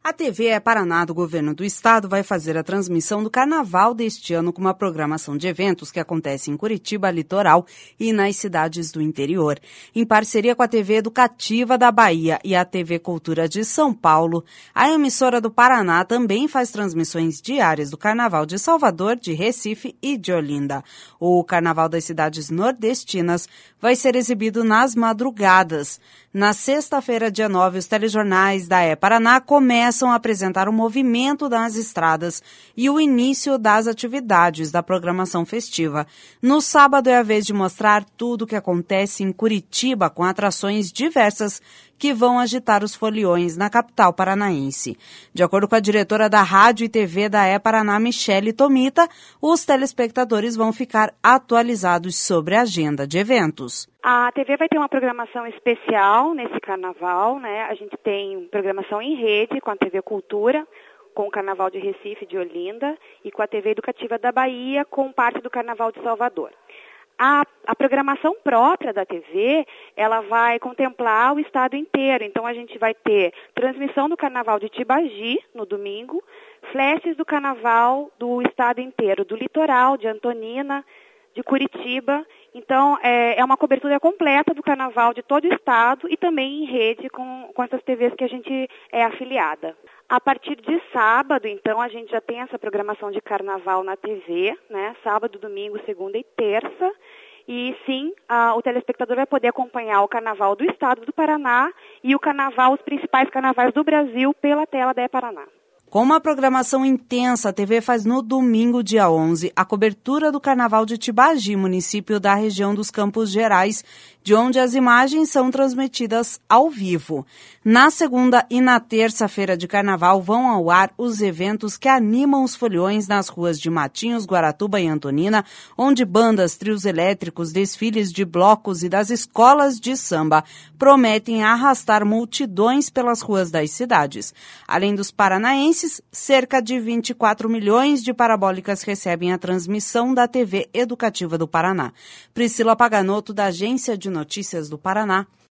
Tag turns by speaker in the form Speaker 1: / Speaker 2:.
Speaker 1: A TV Paraná do Governo do Estado vai fazer a transmissão do Carnaval deste ano com uma programação de eventos que acontece em Curitiba, Litoral e nas cidades do interior. Em parceria com a TV Educativa da Bahia e a TV Cultura de São Paulo, a emissora do Paraná também faz transmissões diárias do Carnaval de Salvador, de Recife e de Olinda. O Carnaval das cidades nordestinas vai ser exibido nas madrugadas. Na sexta-feira, dia 9, os telejornais da Paraná começam a apresentar o movimento das estradas e o início das atividades da programação festiva. No sábado é a vez de mostrar tudo o que acontece em Curitiba, com atrações diversas que vão agitar os foliões na capital paranaense. De acordo com a diretora da Rádio e TV da Paraná, Michele Tomita, os telespectadores vão ficar atualizados sobre a agenda de eventos.
Speaker 2: A TV vai ter uma programação especial nesse carnaval, né? A gente tem programação em rede com a TV Cultura, com o Carnaval de Recife e de Olinda, e com a TV Educativa da Bahia, com parte do Carnaval de Salvador. A programação própria da TV, ela vai contemplar o estado inteiro. Então, a gente vai ter transmissão do Carnaval de Tibagi, no domingo, flashes do Carnaval do estado inteiro, do litoral, de Antonina, de Curitiba. Então, é uma cobertura completa do Carnaval de todo o estado e também em rede com essas TVs que a gente é afiliada. A partir de sábado, então, a gente já tem essa programação de Carnaval na TV, né? Sábado, domingo, segunda e terça. E sim, o telespectador vai poder acompanhar o Carnaval do Estado do Paraná e o Carnaval, os principais carnavais do Brasil, pela tela da Paraná.
Speaker 1: Com uma programação intensa, a TV faz no domingo, dia 11, a cobertura do Carnaval de Tibagi, município da região dos Campos Gerais, de onde as imagens são transmitidas ao vivo. Na segunda e na terça-feira de Carnaval vão ao ar os eventos que animam os foliões nas ruas de Matinhos, Guaratuba e Antonina, onde bandas, trios elétricos, desfiles de blocos e das escolas de samba prometem arrastar multidões pelas ruas das cidades. Além dos paranaenses, cerca de 24 milhões de parabólicas recebem a transmissão da TV Educativa do Paraná. Priscila Paganotto, da Agência de Notícias do Paraná.